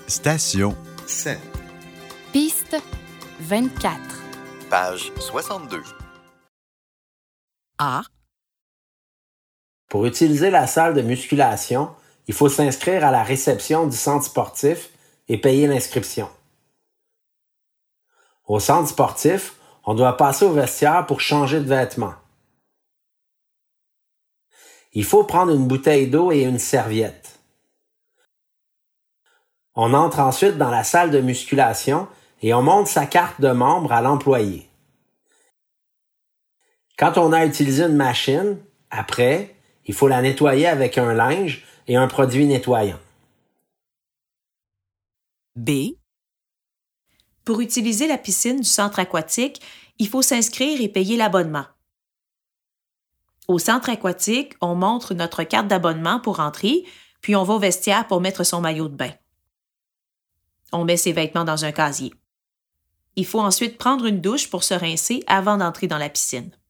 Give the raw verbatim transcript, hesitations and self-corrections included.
Station sept. Piste vingt-quatre. Page soixante-deux. A. Pour utiliser la salle de musculation, il faut s'inscrire à la réception du centre sportif et payer l'inscription. Au centre sportif, on doit passer au vestiaire pour changer de vêtements. Il faut prendre une bouteille d'eau et une serviette. On entre ensuite dans la salle de musculation et on montre sa carte de membre à l'employé. Quand on a utilisé une machine, après, il faut la nettoyer avec un linge et un produit nettoyant. B. Pour utiliser la piscine du centre aquatique, il faut s'inscrire et payer l'abonnement. Au centre aquatique, on montre notre carte d'abonnement pour entrer, puis on va au vestiaire pour mettre son maillot de bain. On met ses vêtements dans un casier. Il faut ensuite prendre une douche pour se rincer avant d'entrer dans la piscine.